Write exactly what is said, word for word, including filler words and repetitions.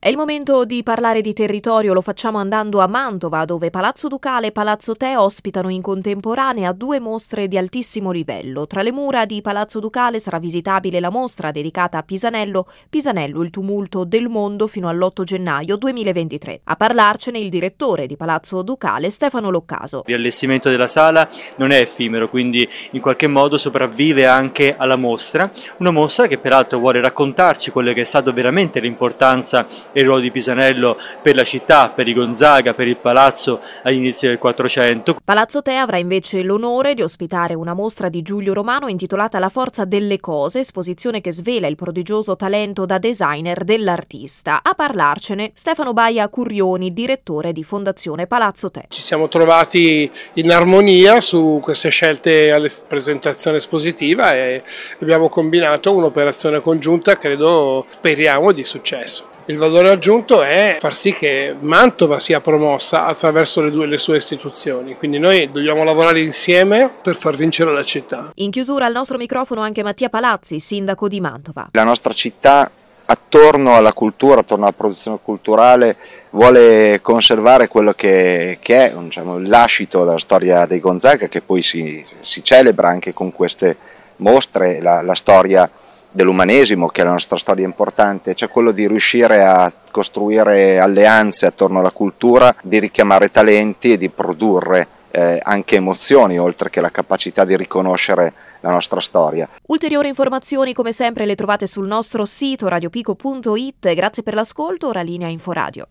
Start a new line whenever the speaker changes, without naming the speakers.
È il momento di parlare di territorio, lo facciamo andando a Mantova, dove Palazzo Ducale e Palazzo Te ospitano in contemporanea due mostre di altissimo livello. Tra le mura di Palazzo Ducale sarà visitabile la mostra dedicata a Pisanello, Pisanello il tumulto del mondo fino all'otto gennaio duemilaventitré. A parlarcene il direttore di Palazzo Ducale, Stefano Loccaso.
Il riallestimento della sala non è effimero, quindi in qualche modo sopravvive anche alla mostra, una mostra che peraltro vuole raccontarci quello che è stato veramente l'importanza e il ruolo di Pisanello per la città, per i Gonzaga, per il palazzo agli inizi del Quattrocento.
Palazzo Te avrà invece l'onore di ospitare una mostra di Giulio Romano intitolata La forza delle cose, esposizione che svela il prodigioso talento da designer dell'artista. A parlarcene Stefano Baia Currioni, direttore di Fondazione Palazzo Te.
Ci siamo trovati in armonia su queste scelte alla presentazione espositiva e abbiamo combinato un'operazione congiunta, credo, speriamo, di successo. Il valore aggiunto è far sì che Mantova sia promossa attraverso le, due, le sue istituzioni, quindi noi dobbiamo lavorare insieme per far vincere la città.
In chiusura al nostro microfono anche Mattia Palazzi, sindaco di Mantova.
La nostra città, attorno alla cultura, attorno alla produzione culturale, vuole conservare quello che, che è, diciamo, il lascito della storia dei Gonzaga, che poi si, si celebra anche con queste mostre, la, la storia dell'umanesimo, che è la nostra storia importante, cioè quello di riuscire a costruire alleanze attorno alla cultura, di richiamare talenti e di produrre eh, anche emozioni, oltre che la capacità di riconoscere la nostra storia.
Ulteriori informazioni come sempre le trovate sul nostro sito radiopico punto it. Grazie per l'ascolto, ora linea Inforadio.